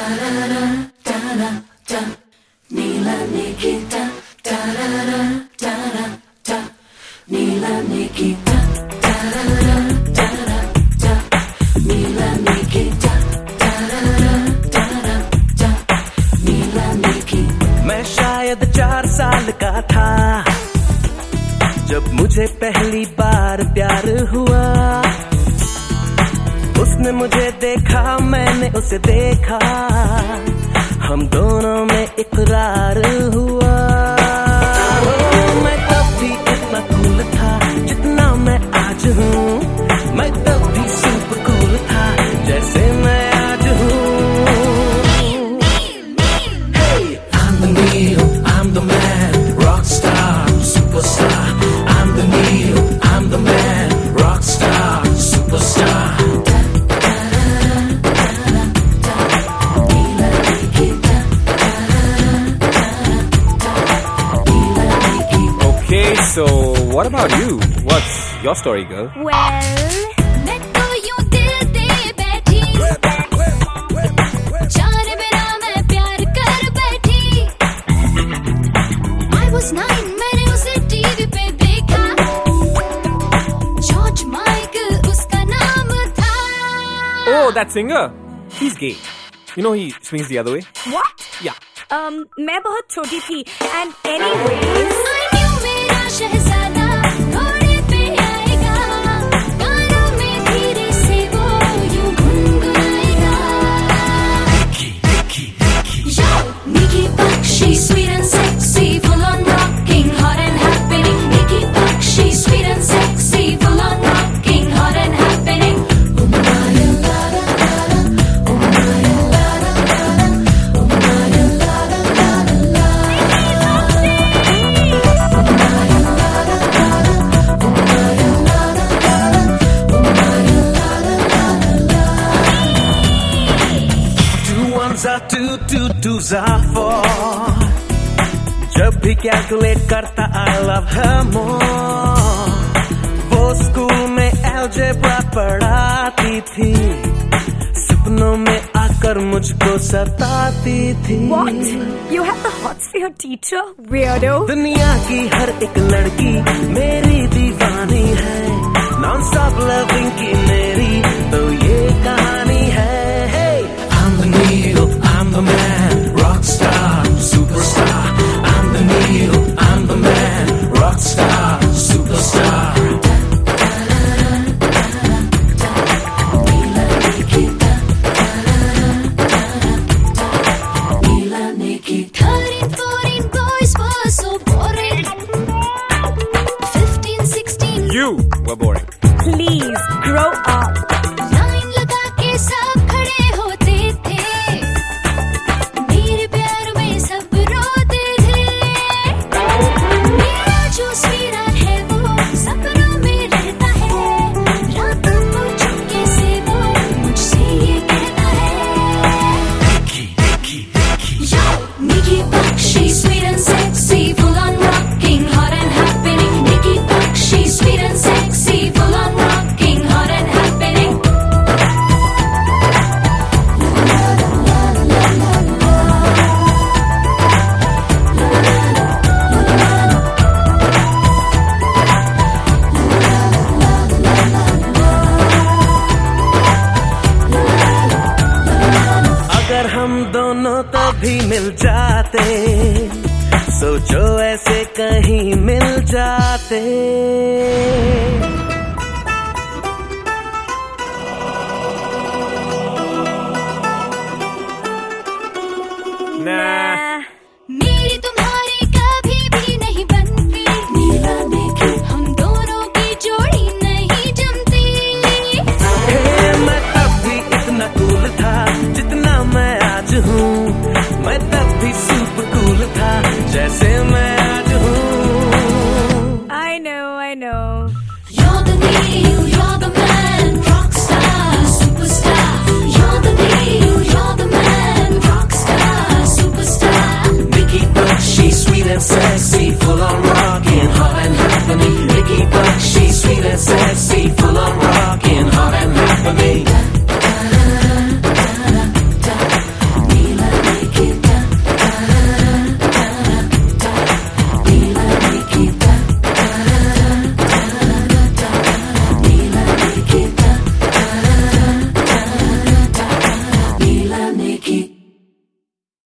मैं शायद 4 साल का था जब मुझे पहली बार प्यार हुआ। उसने मुझे देखा, मैंने उसे देखा, हम दोनों में इकरार हुआ। मैं तब भी इतना कूल था जितना मैं आज हूँ, मैं तब भी सुपर कूल था जैसे मैं आज हूँ। Hey, I'm the Neil, I'm the man, rock star, superstar. I'm the Neil, I'm the man, rock star, superstar. Okay, so what about you? What's your story, girl? Well, मैं तो यूं दिल दे बैठी, जाने बिना मैं प्यार कर बैठी। I was 9, मैंने उसे टीवी पे देखा, जॉर्ज माइकल उसका नाम था। Oh, that singer? He's gay. You know he swings the other way? What? Yeah. मैं बहुत छोटी थी and anyways I knew मेरा शहजादा घोड़े पे आएगा, गानों में धीरे से वो यूं गुनगुनाएगा। Yo, Nikki Bakshi, sweet and sexy, full on rocking, hot and happening. Nikki Bakshi, sweet and sexy, full on rocking, hot and happening. Twos are 4. जब भी कैलकुलेट करता I love her more. वो स्कूल में algebra पढ़ाती थी, सपनों में आकर मुझको सताती थी। What? You have the hots for your teacher, weirdo? दुनिया की हर एक लड़की मेरी दीवानी है, नॉन स्टॉप लविंग की मेरी तो ये कहानी है। Hey, I'm the Neil, I'm the man, rock star, superstar. I'm the Neil, I'm the man, rock star, superstar. Foreign boys were so boring. 15, 16. You were boring. Please grow up. Line लगा के सब खड़े होते थे, मेरे प्यार में सब रोते थे। मेरा जो स्वीरा है वो सपनों में रहता है, रातों को चुपके से वो मुझसे ये कहता है। Yo, Nikki Bakshi, sweet and sexy, full on rocking, hot and happening. Nikki Bakshi, sweet and sexy, full on rocking, hot and happening. अगर हम दोनों तभी मिल जाते, सोचो ऐसे कहीं मिल जाते।